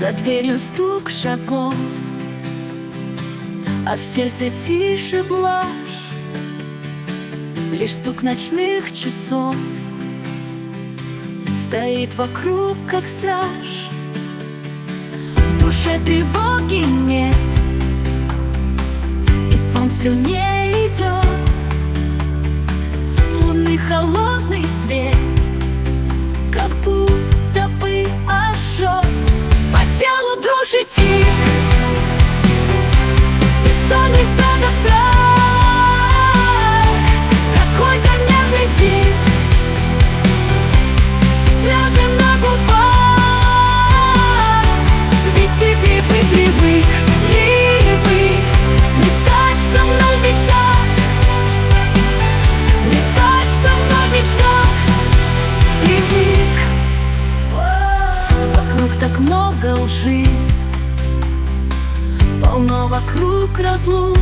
За дверью стук шагов, а в сердце тише блажь. Лишь стук ночных часов стоит вокруг, как страж. В душе тревоги нет, и сон все не идет. Лунный холодный свет как будто бы ожжет. По телу дрожь и тик, бессонница до страх. Какой-то нервный тик, слезы на губах. Ведь ты привык летать со мной в мечтах, летать со мной в мечтах. Привык. Вокруг так много лжи, полно вокруг разлук.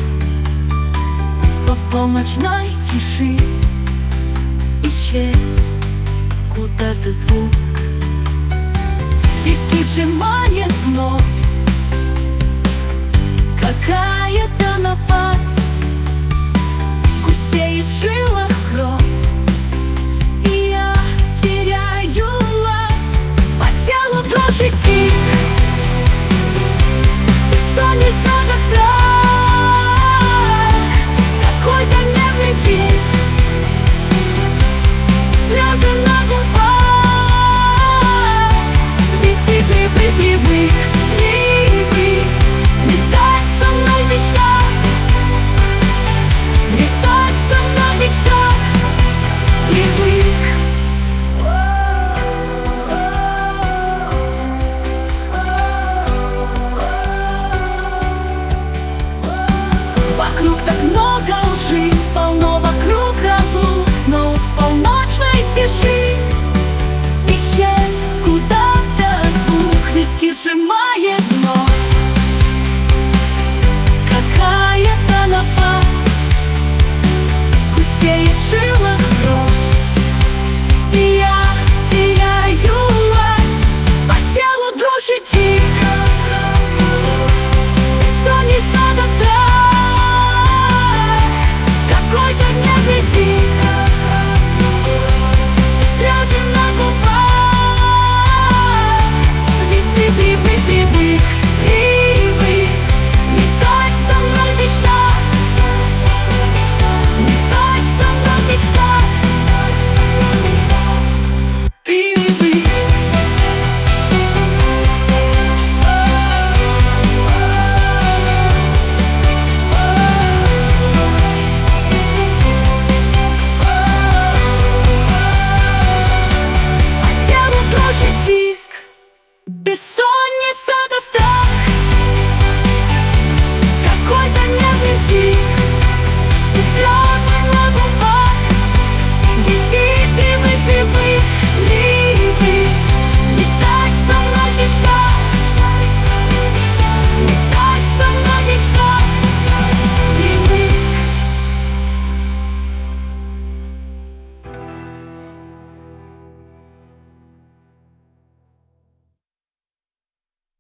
Но в полночной тиши исчез куда-то звук. Виски сжимает вновь какая-то напасть. Густеет в жилах кровь, и я теряю власть. По телу дрожь и тик, бессонница до страх. Какой-то нервный тик, слезы на губах. Ведь ты привык летать со мной в мечтах, летать со мной в мечтах. Привык. Вокруг так много